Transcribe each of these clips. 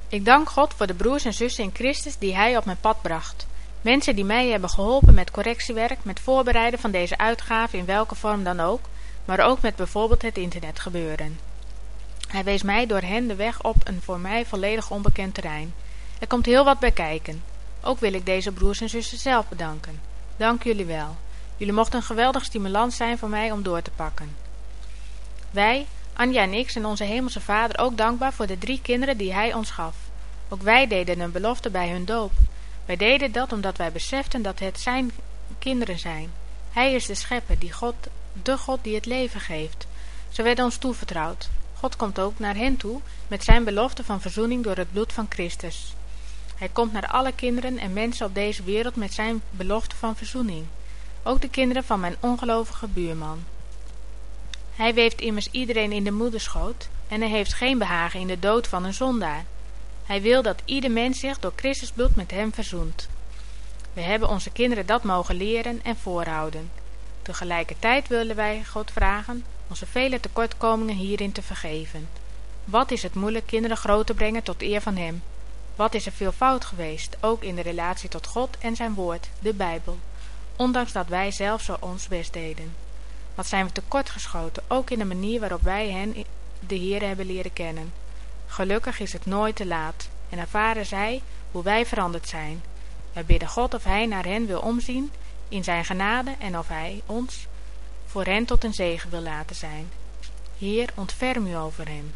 Ik dank God voor de broers en zussen in Christus die Hij op mijn pad bracht. Mensen die mij hebben geholpen met correctiewerk, met voorbereiden van deze uitgave in welke vorm dan ook, maar ook met bijvoorbeeld het internetgebeuren. Hij wees mij door hen de weg op een voor mij volledig onbekend terrein. Er komt heel wat bij kijken. Ook wil ik deze broers en zussen zelf bedanken. Dank jullie wel. Jullie mochten een geweldig stimulans zijn voor mij om door te pakken. Wij, Anja en ik, zijn onze hemelse Vader ook dankbaar voor de 3 kinderen die Hij ons gaf. Ook wij deden een belofte bij hun doop. Wij deden dat omdat wij beseften dat het zijn kinderen zijn. Hij is de schepper, de God die het leven geeft. Ze werden ons toevertrouwd. God komt ook naar hen toe met zijn belofte van verzoening door het bloed van Christus. Hij komt naar alle kinderen en mensen op deze wereld met zijn belofte van verzoening. Ook de kinderen van mijn ongelovige buurman. Hij weeft immers iedereen in de moederschoot en hij heeft geen behagen in de dood van een zondaar. Hij wil dat ieder mens zich door Christus bloed met hem verzoent. We hebben onze kinderen dat mogen leren en voorhouden. Tegelijkertijd willen wij God vragen onze vele tekortkomingen hierin te vergeven. Wat is het moeilijk kinderen groot te brengen tot eer van hem? Wat is er veel fout geweest, ook in de relatie tot God en zijn woord, de Bijbel, ondanks dat wij zelf zo ons best deden. Wat zijn we tekortgeschoten, ook in de manier waarop wij hen, de Heer, hebben leren kennen. Gelukkig is het nooit te laat en ervaren zij hoe wij veranderd zijn. Wij bidden God of Hij naar hen wil omzien in zijn genade en of Hij ons voor hen tot een zegen wil laten zijn. Heer, ontferm u over hen.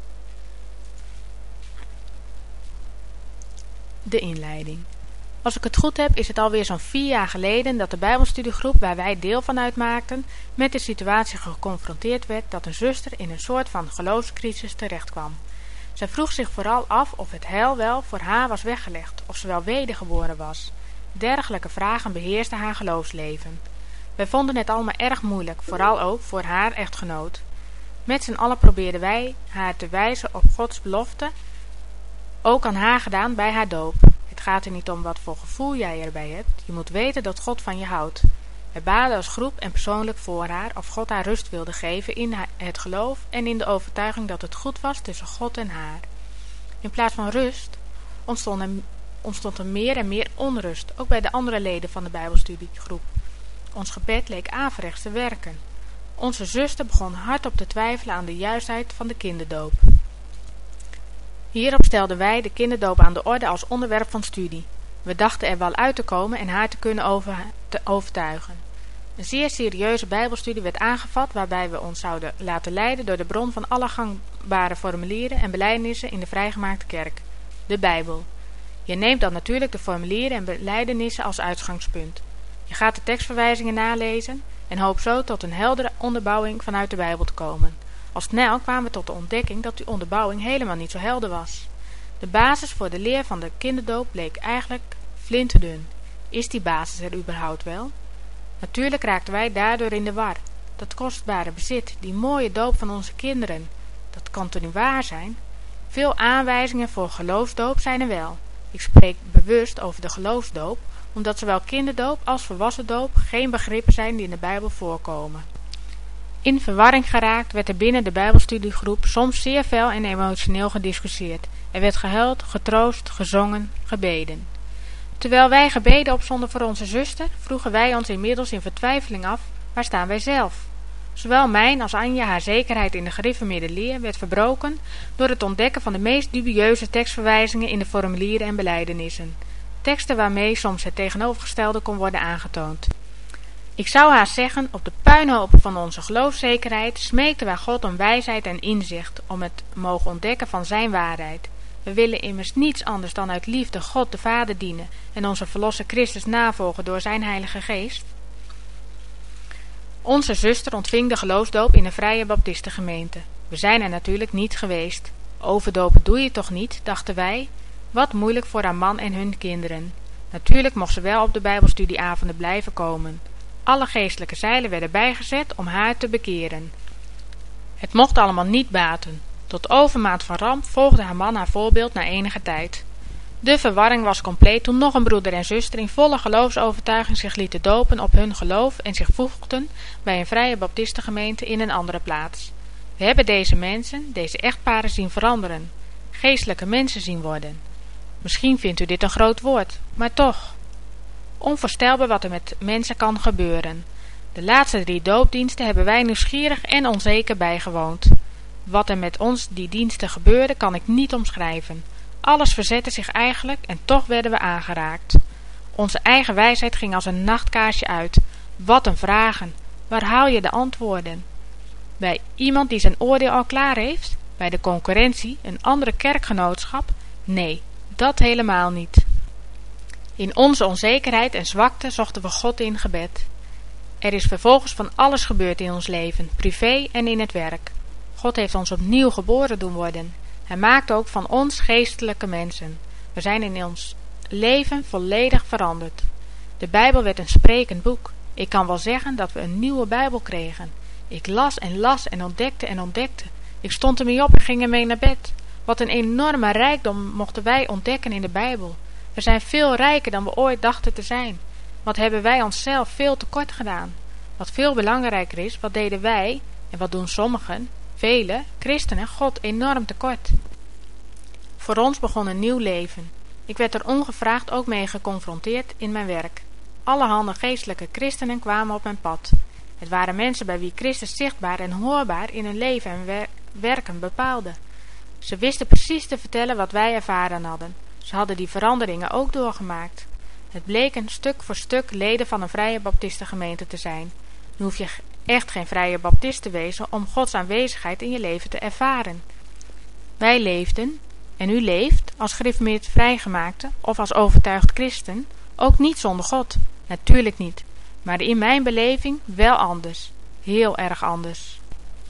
De inleiding. Als ik het goed heb, is het alweer zo'n 4 jaar geleden dat de Bijbelstudiegroep waar wij deel van uitmaakten met de situatie geconfronteerd werd dat een zuster in een soort van geloofscrisis terechtkwam. Zij vroeg zich vooral af of het heil wel voor haar was weggelegd, of ze wel wedergeboren was. Dergelijke vragen beheersten haar geloofsleven. Wij vonden het allemaal erg moeilijk, vooral ook voor haar echtgenoot. Met z'n allen probeerden wij haar te wijzen op Gods belofte, ook aan haar gedaan bij haar doop. Het gaat er niet om wat voor gevoel jij erbij hebt, je moet weten dat God van je houdt. Wij baden als groep en persoonlijk voor haar of God haar rust wilde geven in het geloof en in de overtuiging dat het goed was tussen God en haar. In plaats van rust ontstond er meer en meer onrust, ook bij de andere leden van de Bijbelstudiegroep. Ons gebed leek averechts te werken. Onze zuster begon hardop te twijfelen aan de juistheid van de kinderdoop. Hierop stelden wij de kinderdoop aan de orde als onderwerp van studie. We dachten er wel uit te komen en haar te kunnen overtuigen. Een zeer serieuze Bijbelstudie werd aangevat waarbij we ons zouden laten leiden door de bron van alle gangbare formulieren en belijdenissen in de vrijgemaakte kerk, de Bijbel. Je neemt dan natuurlijk de formulieren en belijdenissen als uitgangspunt. Je gaat de tekstverwijzingen nalezen en hoopt zo tot een heldere onderbouwing vanuit de Bijbel te komen. Al snel kwamen we tot de ontdekking dat die onderbouwing helemaal niet zo helder was. De basis voor de leer van de kinderdoop bleek eigenlijk flinterdun. Is die basis er überhaupt wel? Natuurlijk raakten wij daardoor in de war. Dat kostbare bezit, die mooie doop van onze kinderen, dat kan toch niet waar zijn? Veel aanwijzingen voor geloofsdoop zijn er wel. Ik spreek bewust over de geloofsdoop, omdat zowel kinderdoop als volwassendoop geen begrippen zijn die in de Bijbel voorkomen. In verwarring geraakt werd er binnen de Bijbelstudiegroep soms zeer fel en emotioneel gediscussieerd. Er werd gehuild, getroost, gezongen, gebeden. Terwijl wij gebeden opzonden voor onze zuster, vroegen wij ons inmiddels in vertwijfeling af, waar staan wij zelf? Zowel mijn als Anja haar zekerheid in de gereformeerde leer werd verbroken door het ontdekken van de meest dubieuze tekstverwijzingen in de formulieren en belijdenissen. Teksten waarmee soms het tegenovergestelde kon worden aangetoond. Ik zou haar zeggen, op de puinhoop van onze geloofszekerheid smeekten wij God om wijsheid en inzicht, om het mogen ontdekken van zijn waarheid. We willen immers niets anders dan uit liefde God de Vader dienen en onze verlosser Christus navolgen door zijn Heilige Geest. Onze zuster ontving de geloofsdoop in een vrije baptistengemeente. We zijn er natuurlijk niet geweest. Overdopen doe je toch niet, dachten wij. Wat moeilijk voor haar man en hun kinderen. Natuurlijk mocht ze wel op de Bijbelstudieavonden blijven komen. Alle geestelijke zeilen werden bijgezet om haar te bekeren. Het mocht allemaal niet baten. Tot overmaat van ramp volgde haar man haar voorbeeld na enige tijd. De verwarring was compleet toen nog een broeder en zuster in volle geloofsovertuiging zich lieten dopen op hun geloof en zich voegden bij een vrije baptistengemeente in een andere plaats. We hebben deze mensen, deze echtparen zien veranderen. geestelijke mensen zien worden. Misschien vindt u dit een groot woord, maar toch. Onvoorstelbaar wat er met mensen kan gebeuren. De laatste 3 doopdiensten hebben wij nieuwsgierig en onzeker bijgewoond. Wat er met ons die diensten gebeurde, kan ik niet omschrijven. Alles verzette zich eigenlijk en toch werden we aangeraakt. Onze eigen wijsheid ging als een nachtkaarsje uit. Wat een vragen! Waar haal je de antwoorden? Bij iemand die zijn oordeel al klaar heeft? Bij de concurrentie, een andere kerkgenootschap? Nee, dat helemaal niet. In onze onzekerheid en zwakte zochten we God in gebed. Er is vervolgens van alles gebeurd in ons leven, privé en in het werk. God heeft ons opnieuw geboren doen worden. Hij maakt ook van ons geestelijke mensen. We zijn in ons leven volledig veranderd. De Bijbel werd een sprekend boek. Ik kan wel zeggen dat we een nieuwe Bijbel kregen. Ik las en ontdekte. Ik stond ermee op en ging ermee naar bed. Wat een enorme rijkdom mochten wij ontdekken in de Bijbel. We zijn veel rijker dan we ooit dachten te zijn. Wat hebben wij onszelf veel tekort gedaan? Wat veel belangrijker is, wat deden wij, en wat doen sommigen, vele, christenen, God enorm tekort. Voor ons begon een nieuw leven. Ik werd er ongevraagd ook mee geconfronteerd in mijn werk. Allerhande geestelijke christenen kwamen op mijn pad. Het waren mensen bij wie Christus zichtbaar en hoorbaar in hun leven en werken bepaalde. Ze wisten precies te vertellen wat wij ervaren hadden. Ze hadden die veranderingen ook doorgemaakt. Het bleken stuk voor stuk leden van een vrije baptistengemeente te zijn. Nu hoef je echt geen vrije baptist te wezen om Gods aanwezigheid in je leven te ervaren. Wij leefden, en u leeft, als gereformeerd vrijgemaakte of als overtuigd christen, ook niet zonder God. Natuurlijk niet, maar in mijn beleving wel anders. Heel erg anders.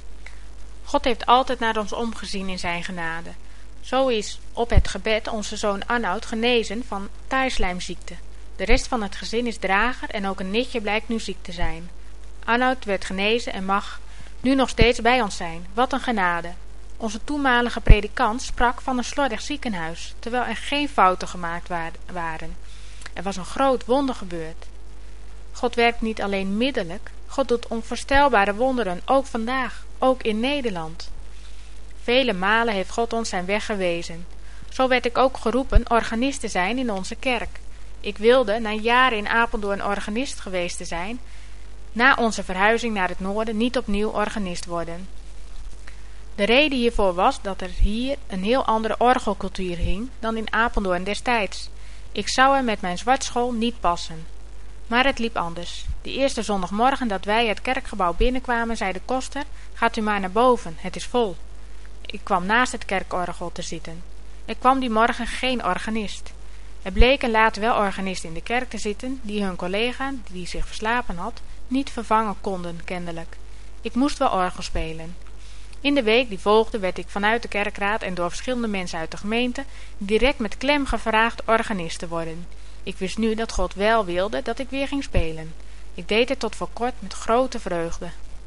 God heeft altijd naar ons omgezien in zijn genade. Zo is op het gebed onze zoon Arnoud genezen van taaislijmziekte. De rest van het gezin is drager en ook een nichtje blijkt nu ziek te zijn. Arnoud werd genezen en mag nu nog steeds bij ons zijn. Wat een genade. Onze toenmalige predikant sprak van een slordig ziekenhuis, terwijl er geen fouten gemaakt waren. Er was een groot wonder gebeurd. God werkt niet alleen middelijk, God doet onvoorstelbare wonderen, ook vandaag, ook in Nederland. Vele malen heeft God ons zijn weg gewezen. Zo werd ik ook geroepen organist te zijn in onze kerk. Ik wilde, na jaren in Apeldoorn organist geweest te zijn, na onze verhuizing naar het noorden niet opnieuw organist worden. De reden hiervoor was dat er hier een heel andere orgelcultuur hing dan in Apeldoorn destijds. Ik zou er met mijn zwartschool niet passen. Maar het liep anders. De eerste zondagmorgen dat wij het kerkgebouw binnenkwamen, zei de koster: "Gaat u maar naar boven, het is vol." Ik kwam naast het kerkorgel te zitten. Er kwam die morgen geen organist. Er bleken later wel organisten in de kerk te zitten, die hun collega, die zich verslapen had, niet vervangen konden, kennelijk. Ik moest wel orgel spelen. In de week die volgde werd ik vanuit de kerkraad en door verschillende mensen uit de gemeente direct met klem gevraagd organist te worden. Ik wist nu dat God wel wilde dat ik weer ging spelen. Ik deed het tot voor kort met grote vreugde.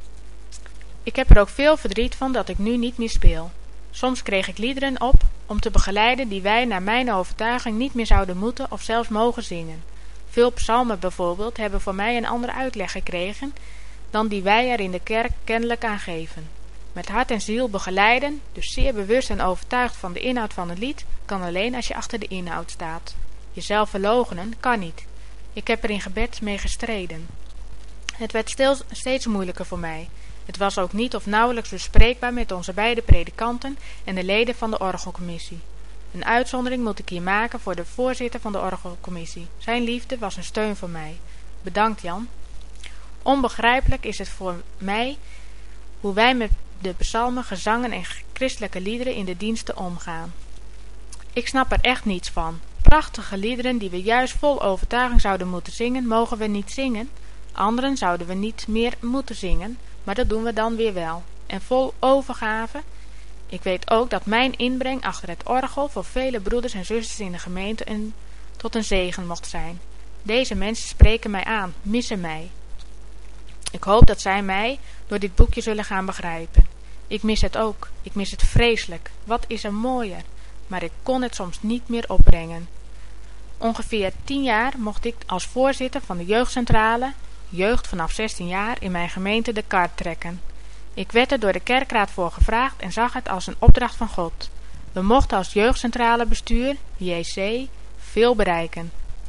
Ik heb er ook veel verdriet van dat ik nu niet meer speel. Soms kreeg ik liederen op om te begeleiden die wij naar mijn overtuiging niet meer zouden moeten of zelfs mogen zingen. Veel psalmen bijvoorbeeld hebben voor mij een andere uitleg gekregen dan die wij er in de kerk kennelijk aan geven. Met hart en ziel begeleiden, dus zeer bewust en overtuigd van de inhoud van het lied, kan alleen als je achter de inhoud staat. Jezelf verloochenen kan niet. Ik heb er in gebed mee gestreden. Het werd steeds moeilijker voor mij. Het was ook niet of nauwelijks bespreekbaar met onze beide predikanten en de leden van de orgelcommissie. Een uitzondering moet ik hier maken voor de voorzitter van de orgelcommissie. Zijn liefde was een steun voor mij. Bedankt, Jan. Onbegrijpelijk is het voor mij hoe wij met de psalmen, gezangen en christelijke liederen in de diensten omgaan. Ik snap er echt niets van. Prachtige liederen die we juist vol overtuiging zouden moeten zingen, mogen we niet zingen. Anderen zouden we niet meer moeten zingen, maar dat doen we dan weer wel. En vol overgave. Ik weet ook dat mijn inbreng achter het orgel voor vele broeders en zusters in de gemeente tot een zegen mocht zijn. Deze mensen spreken mij aan, missen mij. Ik hoop dat zij mij door dit boekje zullen gaan begrijpen. Ik mis het ook. Ik mis het vreselijk. Wat is er mooier? Maar ik kon het soms niet meer opbrengen. Ongeveer 10 jaar mocht ik als voorzitter van de jeugdcentrale, jeugd vanaf 16 jaar, in mijn gemeente de kar trekken. Ik werd er door de kerkraad voor gevraagd en zag het als een opdracht van God. We mochten als jeugdcentrale bestuur, JC, veel bereiken.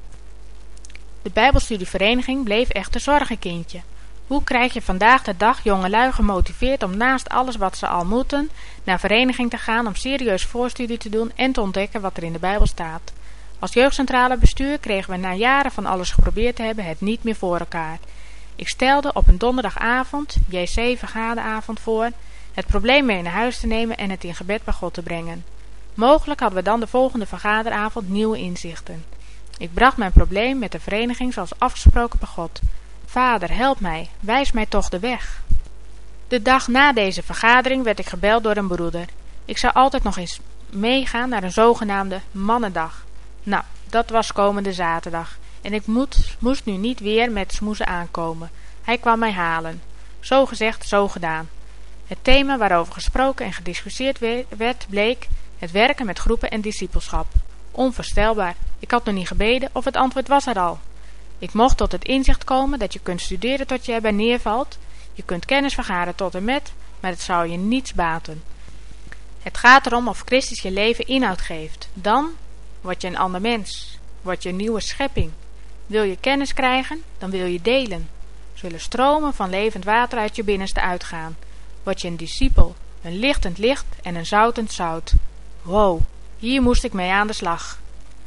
De Bijbelstudievereniging bleef echter zorgenkindje. Hoe krijg je vandaag de dag jongelui gemotiveerd om naast alles wat ze al moeten, naar vereniging te gaan om serieus voorstudie te doen en te ontdekken wat er in de Bijbel staat? Als jeugdcentrale bestuur kregen we na jaren van alles geprobeerd te hebben het niet meer voor elkaar. Ik stelde op een donderdagavond, JC-vergaderavond voor, het probleem mee naar huis te nemen en het in gebed bij God te brengen. Mogelijk hadden we dan de volgende vergaderavond nieuwe inzichten. Ik bracht mijn probleem met de vereniging zoals afgesproken bij God. Vader, help mij, wijs mij toch de weg. De dag na deze vergadering werd ik gebeld door een broeder. Ik zou altijd nog eens meegaan naar een zogenaamde mannendag. Nou, dat was komende zaterdag. En ik moest nu niet weer met smoezen aankomen. Hij kwam mij halen. Zo gezegd, zo gedaan. Het thema waarover gesproken en gediscussieerd werd bleek het werken met groepen en discipelschap. Onvoorstelbaar. Ik had nog niet gebeden of het antwoord was er al. Ik mocht tot het inzicht komen dat je kunt studeren tot je erbij neervalt. Je kunt kennis vergaren tot en met, maar het zou je niets baten. Het gaat erom of Christus je leven inhoud geeft. Dan word je een ander mens. Word je een nieuwe schepping. Wil je kennis krijgen, dan wil je delen. Zullen stromen van levend water uit je binnenste uitgaan. Word je een discipel, een lichtend licht en een zoutend zout. Wow, hier moest ik mee aan de slag.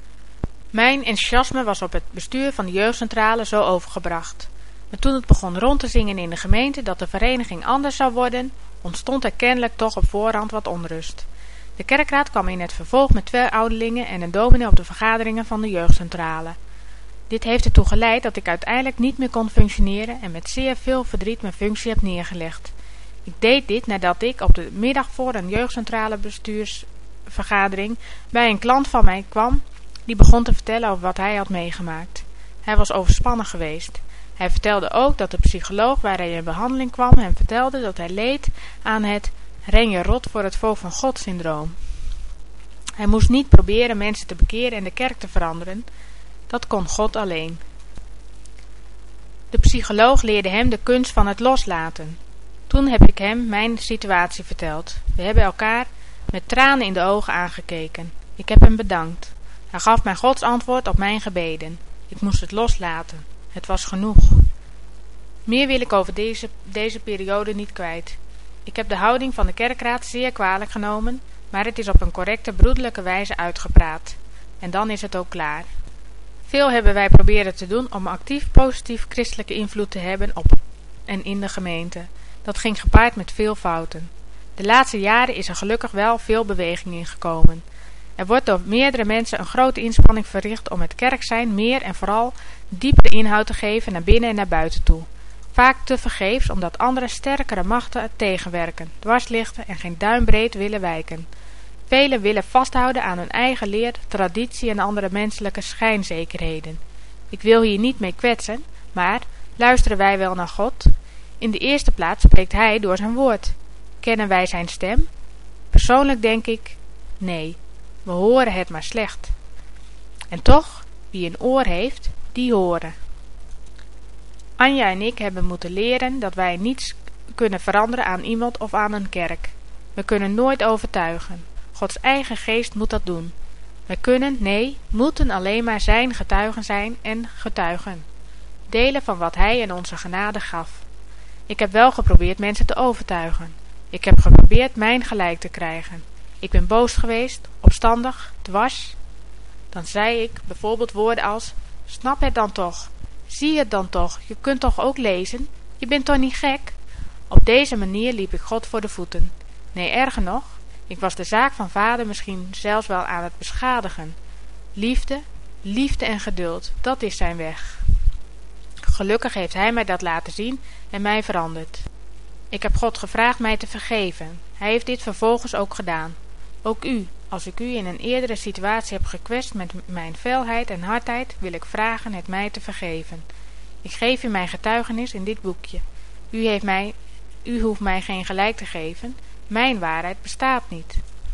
Mijn enthousiasme was op het bestuur van de jeugdcentrale zo overgebracht. Maar toen het begon rond te zingen in de gemeente dat de vereniging anders zou worden, ontstond er kennelijk toch op voorhand wat onrust. De kerkraad kwam in het vervolg met 2 ouderlingen en een dominee op de vergaderingen van de jeugdcentrale. Dit heeft ertoe geleid dat ik uiteindelijk niet meer kon functioneren en met zeer veel verdriet mijn functie heb neergelegd. Ik deed dit nadat ik op de middag voor een jeugdcentrale bestuursvergadering bij een klant van mij kwam die begon te vertellen over wat hij had meegemaakt. Hij was overspannen geweest. Hij vertelde ook dat de psycholoog waar hij in behandeling kwam hem vertelde dat hij leed aan het ren je rot voor het volk van God syndroom. Hij moest niet proberen mensen te bekeren en de kerk te veranderen. Dat kon God alleen. De psycholoog leerde hem de kunst van het loslaten. Toen heb ik hem mijn situatie verteld. We hebben elkaar met tranen in de ogen aangekeken. Ik heb hem bedankt. Hij gaf mij Gods antwoord op mijn gebeden. Ik moest het loslaten. Het was genoeg. Meer wil ik over deze periode niet kwijt. Ik heb de houding van de kerkraad zeer kwalijk genomen, maar het is op een correcte, broederlijke wijze uitgepraat. En dan is het ook klaar. Veel hebben wij proberen te doen om actief positief christelijke invloed te hebben op en in de gemeente. Dat ging gepaard met veel fouten. De laatste jaren is er gelukkig wel veel beweging in gekomen. Er wordt door meerdere mensen een grote inspanning verricht om het kerkzijn meer en vooral diepere inhoud te geven naar binnen en naar buiten toe. Vaak tevergeefs omdat andere sterkere machten tegenwerken, dwarslichten en geen duimbreed willen wijken. Velen willen vasthouden aan hun eigen leer, traditie en andere menselijke schijnzekerheden. Ik wil hier niet mee kwetsen, maar luisteren wij wel naar God? In de eerste plaats spreekt Hij door zijn woord. Kennen wij zijn stem? Persoonlijk denk ik, nee, we horen het maar slecht. En toch, wie een oor heeft, die horen. Anja en ik hebben moeten leren dat wij niets kunnen veranderen aan iemand of aan een kerk. We kunnen nooit overtuigen. Gods eigen geest moet dat doen. Wij kunnen, nee, moeten alleen maar zijn getuigen zijn en getuigen. Delen van wat Hij en onze genade gaf. Ik heb wel geprobeerd mensen te overtuigen. Ik heb geprobeerd mijn gelijk te krijgen. Ik ben boos geweest, opstandig, dwars. Dan zei ik bijvoorbeeld woorden als, snap het dan toch, zie het dan toch, je kunt toch ook lezen, je bent toch niet gek? Op deze manier liep ik God voor de voeten. Nee, erger nog, ik was de zaak van vader misschien zelfs wel aan het beschadigen. Liefde en geduld, dat is zijn weg. Gelukkig heeft hij mij dat laten zien en mij veranderd. Ik heb God gevraagd mij te vergeven. Hij heeft dit vervolgens ook gedaan. Ook u, als ik u in een eerdere situatie heb gekwetst met mijn felheid en hardheid, wil ik vragen het mij te vergeven. Ik geef u mijn getuigenis in dit boekje. U hoeft mij geen gelijk te geven. Mijn waarheid bestaat niet.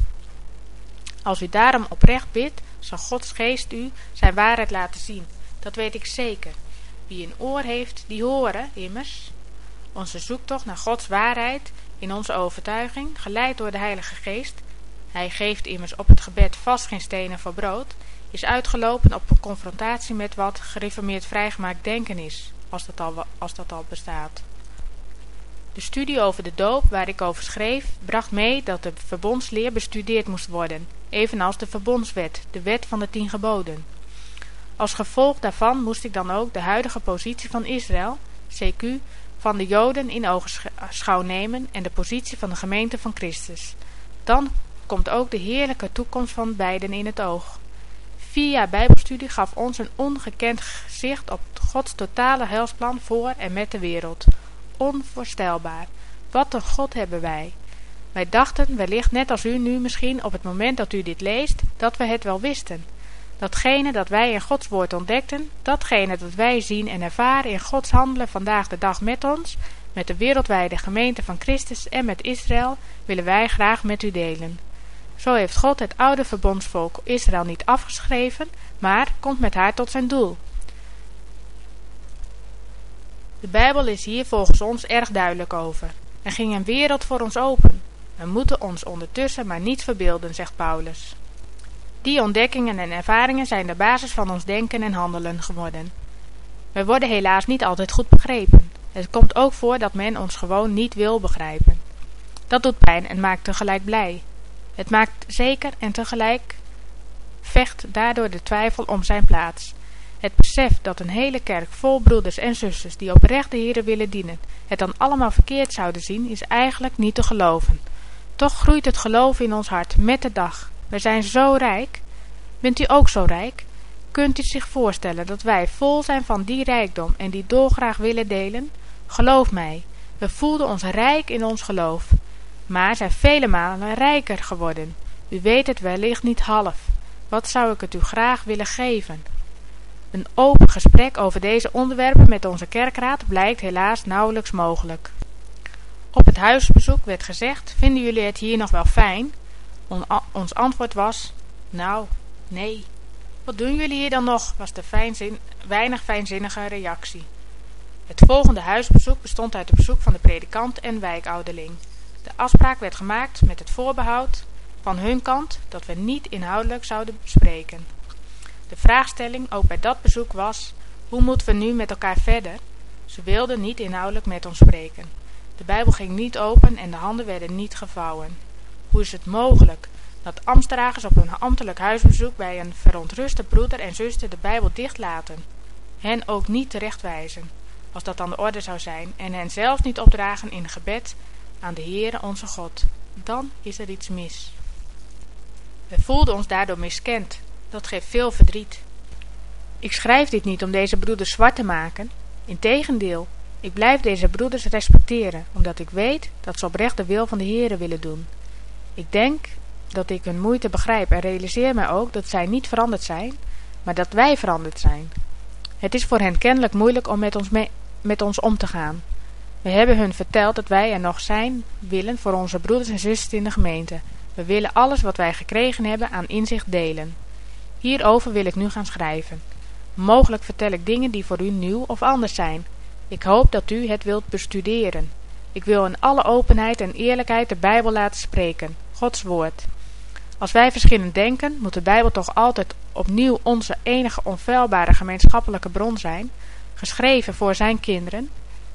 Als u daarom oprecht bidt, zal Gods geest u zijn waarheid laten zien. Dat weet ik zeker. Wie een oor heeft, die horen, immers. Onze zoektocht naar Gods waarheid in onze overtuiging, geleid door de Heilige Geest, hij geeft immers op het gebed vast geen stenen voor brood, is uitgelopen op een confrontatie met wat gereformeerd vrijgemaakt denken is, als dat al bestaat. De studie over de doop, waar ik over schreef, bracht mee dat de verbondsleer bestudeerd moest worden, evenals de verbondswet, de wet van de 10 geboden. Als gevolg daarvan moest ik dan ook de huidige positie van Israël, CQ, van de Joden in ogenschouw nemen en de positie van de gemeente van Christus. Dan komt ook de heerlijke toekomst van beiden in het oog. 4 jaar bijbelstudie gaf ons een ongekend gezicht op Gods totale heilsplan voor en met de wereld. Onvoorstelbaar. Wat een God hebben wij. Wij dachten, wellicht net als u nu misschien op het moment dat u dit leest, dat we het wel wisten. Datgene dat wij in Gods woord ontdekten, datgene dat wij zien en ervaren in Gods handelen vandaag de dag met ons, met de wereldwijde gemeente van Christus en met Israël, willen wij graag met u delen. Zo heeft God het oude verbondsvolk Israël niet afgeschreven, maar komt met haar tot zijn doel. De Bijbel is hier volgens ons erg duidelijk over. Er ging een wereld voor ons open. We moeten ons ondertussen maar niet verbeelden, zegt Paulus. Die ontdekkingen en ervaringen zijn de basis van ons denken en handelen geworden. We worden helaas niet altijd goed begrepen. Het komt ook voor dat men ons gewoon niet wil begrijpen. Dat doet pijn en maakt tegelijk blij. Het maakt zeker en tegelijk vecht daardoor de twijfel om zijn plaats. Het besef dat een hele kerk vol broeders en zusters die oprecht de Here willen dienen, het dan allemaal verkeerd zouden zien, is eigenlijk niet te geloven. Toch groeit het geloof in ons hart met de dag. We zijn zo rijk. Bent u ook zo rijk? Kunt u zich voorstellen dat wij vol zijn van die rijkdom en die dolgraag willen delen? Geloof mij, we voelden ons rijk in ons geloof, maar zijn vele malen rijker geworden. U weet het wellicht niet half. Wat zou ik het u graag willen geven? Een open gesprek over deze onderwerpen met onze kerkraad blijkt helaas nauwelijks mogelijk. Op het huisbezoek werd gezegd, vinden jullie het hier nog wel fijn? Ons antwoord was, nou, nee. Wat doen jullie hier dan nog, was de weinig fijnzinnige reactie. Het volgende huisbezoek bestond uit het bezoek van de predikant en wijkouderling. De afspraak werd gemaakt met het voorbehoud van hun kant dat we niet inhoudelijk zouden spreken. De vraagstelling ook bij dat bezoek was, hoe moeten we nu met elkaar verder? Ze wilden niet inhoudelijk met ons spreken. De Bijbel ging niet open en de handen werden niet gevouwen. Hoe is het mogelijk dat ambtsdragers op een ambtelijk huisbezoek bij een verontruste broeder en zuster de Bijbel dichtlaten? Hen ook niet terechtwijzen, als dat aan de orde zou zijn, en hen zelfs niet opdragen in gebed aan de Heere onze God. Dan is er iets mis. We voelden ons daardoor miskend. Dat geeft veel verdriet. Ik schrijf dit niet om deze broeders zwart te maken. Integendeel, ik blijf deze broeders respecteren, omdat ik weet dat ze oprecht de wil van de Heere willen doen. Ik denk dat ik hun moeite begrijp en realiseer mij ook dat zij niet veranderd zijn, maar dat wij veranderd zijn. Het is voor hen kennelijk moeilijk om met ons om te gaan. We hebben hun verteld dat wij er nog zijn willen voor onze broeders en zusters in de gemeente. We willen alles wat wij gekregen hebben aan inzicht delen. Hierover wil ik nu gaan schrijven. Mogelijk vertel ik dingen die voor u nieuw of anders zijn. Ik hoop dat u het wilt bestuderen. Ik wil in alle openheid en eerlijkheid de Bijbel laten spreken, Gods woord. Als wij verschillend denken, moet de Bijbel toch altijd opnieuw onze enige onfeilbare gemeenschappelijke bron zijn, geschreven voor zijn kinderen.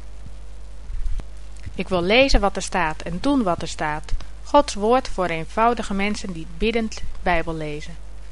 Ik wil lezen wat er staat en doen wat er staat. Gods woord voor eenvoudige mensen die biddend Bijbel lezen.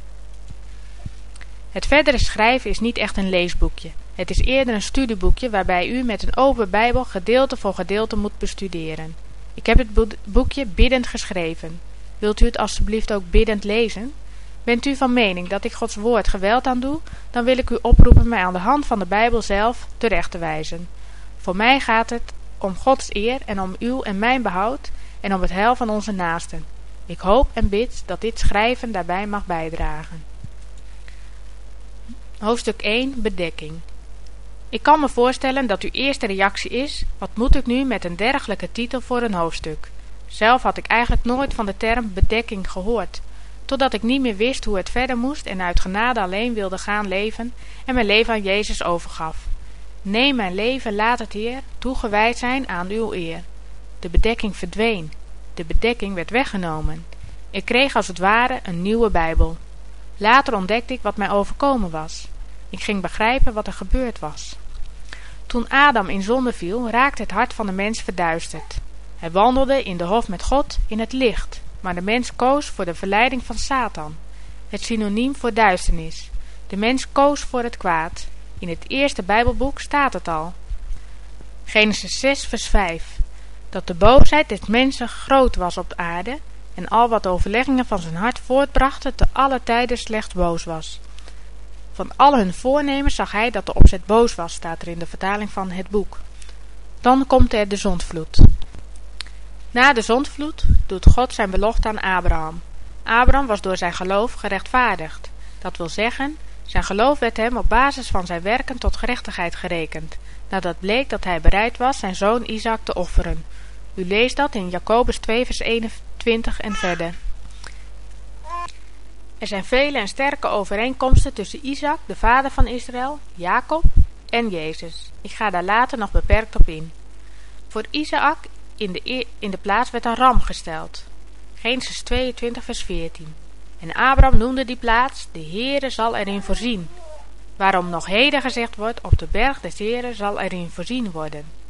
Het verdere schrijven is niet echt een leesboekje. Het is eerder een studieboekje waarbij u met een open Bijbel gedeelte voor gedeelte moet bestuderen. Ik heb het boekje biddend geschreven. Wilt u het alstublieft ook biddend lezen? Bent u van mening dat ik Gods woord geweld aan doe, dan wil ik u oproepen mij aan de hand van de Bijbel zelf terecht te wijzen. Voor mij gaat het om Gods eer en om uw en mijn behoud en om het heil van onze naasten. Ik hoop en bid dat dit schrijven daarbij mag bijdragen. Hoofdstuk 1, bedekking. Ik kan me voorstellen dat uw eerste reactie is, wat moet ik nu met een dergelijke titel voor een hoofdstuk? Zelf had ik eigenlijk nooit van de term bedekking gehoord, totdat ik niet meer wist hoe het verder moest en uit genade alleen wilde gaan leven en mijn leven aan Jezus overgaf. Neem mijn leven, laat het Heer, toegewijd zijn aan uw eer. De bedekking verdween. De bedekking werd weggenomen. Ik kreeg als het ware een nieuwe Bijbel. Later ontdekte ik wat mij overkomen was. Ik ging begrijpen wat er gebeurd was. Toen Adam in zonde viel, raakte het hart van de mens verduisterd. Hij wandelde in de hof met God in het licht, maar de mens koos voor de verleiding van Satan, het synoniem voor duisternis. De mens koos voor het kwaad. In het eerste Bijbelboek staat het al. Genesis 6 vers 5. Dat de boosheid des mensen groot was op de aarde en al wat overleggingen van zijn hart voortbrachten te alle tijden slechts boos was. Van al hun voornemens zag hij dat de opzet boos was, staat er in de vertaling van het boek. Dan komt er de zondvloed. Na de zondvloed doet God zijn belofte aan Abraham. Abraham was door zijn geloof gerechtvaardigd. Dat wil zeggen, zijn geloof werd hem op basis van zijn werken tot gerechtigheid gerekend, nadat bleek dat hij bereid was zijn zoon Isaac te offeren. U leest dat in Jacobus 2 vers 21 en verder. Er zijn vele en sterke overeenkomsten tussen Isaac, de vader van Israël, Jacob en Jezus. Ik ga daar later nog beperkt op in. Voor Isaac in de plaats werd een ram gesteld. Genesis 22 vers 14. En Abraham noemde die plaats, de Heere zal erin voorzien. Waarom nog heden gezegd wordt, op de berg des Heeren zal erin voorzien worden.